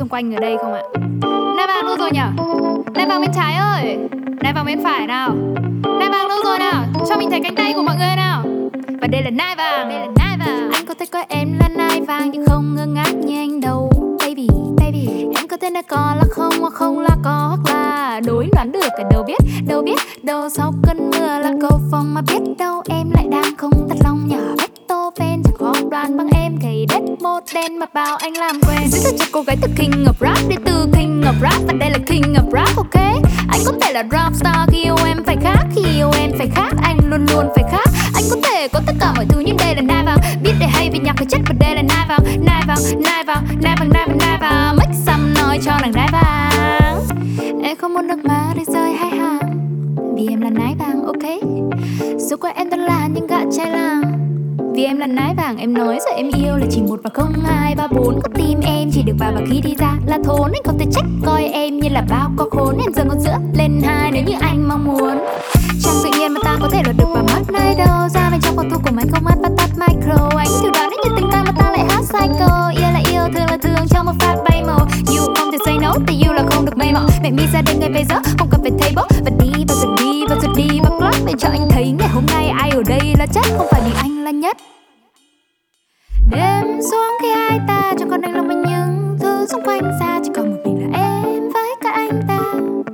xung quanh ở đây không ạ? Nai vàng đâu rồi nhở? Nai vàng bên trái ơi, nai vàng bên phải nào. Nai vàng đâu rồi nào? Cho mình thấy cánh tay của mọi người nào. Và đây là nai vàng, đây là nai vàng. Anh có thể coi em là nai vàng nhưng không ngơ ngác như anh đâu, baby, baby. Em có thể nói có là không hoặc không là có, hoặc là đối đoán được cả đâu biết đâu sau cơn mưa là câu phong mà biết đâu em lại đang không thật lòng nhỏ Beethoven chẳng khó đoán bằng em cày đất một đen mà bảo anh làm quen. Giữ thật cho cô gái từ King of Rap, đi từ King of Rap và đây là King of Rap, ok. Anh có thể là rap star khi yêu em phải khác, khi yêu em phải khác, anh luôn luôn phải khác. Anh có thể có tất cả mọi thứ nhưng đây là nai vàng, biết để hay vì nhạc phải chất và đây là nai vàng, nai vàng, nai vàng, nai vàng, nai vàng, nai vàng. Make some nói cho nàng nai vàng. Em không muốn nước mắt để rơi hai hàng vì em là nai vàng, ok. Dù qua em toàn là những gã trai làng. Vì em là nai vàng em nói rồi em yêu là chỉ 1 và không 2 3 4. Có tim em chỉ được vào và khi đi ra là thốn. Anh không thể trách coi em như là bao có khốn. Em giờ con sữa lên 2 nếu như anh mong muốn. Chẳng tự nhiên mà ta có thể lọt được vào mắt này đâu. Ra bên trong phòng thu của anh không mắt bắt tắt micro. Anh thử đoán đến như tình ta mà ta lại hát psycho. Yêu là yêu, thương là thương trong một phát bay màu. You không thể say no, tại you là không được mây mọ. Mẹ mi ra đến ngày bây giờ không cần phải thấy bố. Và đi bao giờ đi, bao giờ đi vào club để cho anh thấy ngày hôm nay ai ở đây là chất. Không phải vì anh là nhất. Đêm xuống khi hai ta cho con anh lòng mình những thứ xung quanh xa. Chỉ còn một mình là em với cả anh ta.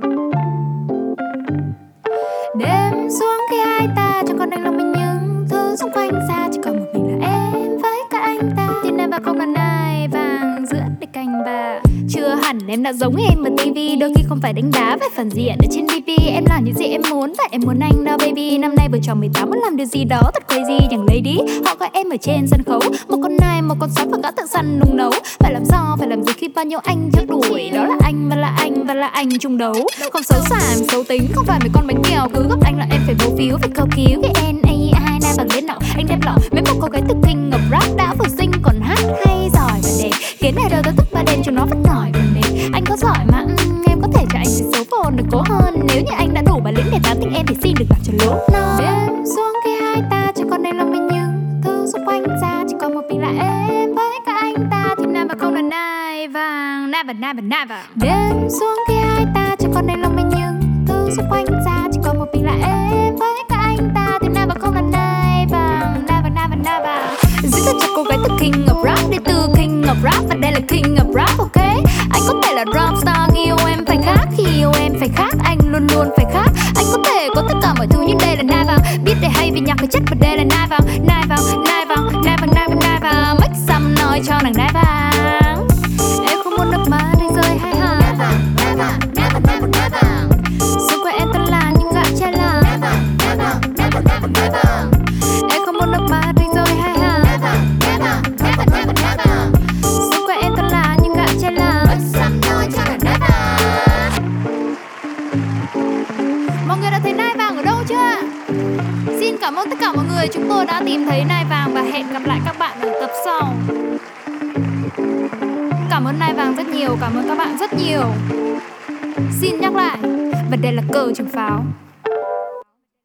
Đêm xuống khi hai ta cho con anh lòng mình những thứ xung quanh xa. Chỉ còn một mình là em với cả anh ta. Thì nai vàng không là nai vàng giữa địch canh bà. Chưa hẳn em đã giống em ở TV. Đôi khi không phải đánh đá về phần diện ở trên DP. Em làm những gì em muốn và em muốn anh đó baby. Năm nay vừa tròn 18 muốn làm điều gì đó thật crazy chẳng lady. Họ gọi em ở trên sân khấu một con nai, một con sói và gã tự săn nung nấu. Phải làm sao, phải làm gì khi bao nhiêu anh theo đuổi. Đó là anh và là anh và là anh chung đấu. Không xấu xa em xấu tính, không phải mấy con bánh kẹo. Cứ gấp anh là em phải bố phiếu, phải cầu cứu cái NAI nai vàng đến nọ. Anh đem lọ mấy một cô gái từ King of Rap đã vừa xinh còn hát hay giỏi và đẹp. Kiến này đầu tao thức ba đêm cho nó vẫn nổi còn đẹp. Anh có giỏi mà em có thể cho anh chỉ xấu phồn được cố hơn. Nếu như anh đã đủ bản lĩnh để tán tỉnh em thì xin được gặp cho lố nó. Đêm xuống khi hai ta cho con anh lòng mình những thứ xung quanh ra. Chỉ còn một mình là em với cả anh ta. Thì nai vàng không là nai vàng, nai vàng, nai vàng, nai vàng. Đêm xuống khi hai ta cho con anh lòng mình những thứ xung quanh ra. Chỉ còn một mình là em với cả anh ta. Thì nai vàng không là nai vàng, nai vàng, nai vàng, nai vàng. Giữ thật cho cô gái từ King of Rap, đi từ King of Rap và đây là King of Rap, ok. Anh có thể là rap star khi yêu em phải khác, khi yêu em phải khác, anh luôn luôn phải khác. Anh có thể có tất cả mọi thứ nhưng đây là nai vàng, biết để hay vì nhạc phải chất và đây là nai vàng, nai vàng, nai vàng, nai vàng, nai vàng, nai vàng. Make some nói cho nàng nai vàng. Em không muốn nước mắt đánh rơi hai hàng. Nai vàng, nai vàng, nai vàng, nai vàng, nai vàng. Xung quanh em toàn là những gã trai làng. Nai vàng, nai vàng, nai vàng, nai vàng, nai vàng. Em không muốn nước mắt đánh rơi hai hàng. Nai vàng, nai vàng, nai vàng, nai vàng, nai vàng. Xung quanh em toàn là những gã trai làng. Make some nói cho nàng nai vàng. Mọi người đã thấy nai vàng ở đâu chưa? Xin cảm ơn tất cả mọi người, chúng tôi đã tìm thấy nai vàng và hẹn gặp lại các bạn ở tập sau. Cảm ơn nai vàng rất nhiều, cảm ơn các bạn rất nhiều. Xin nhắc lại, và đây là cờ trường pháo.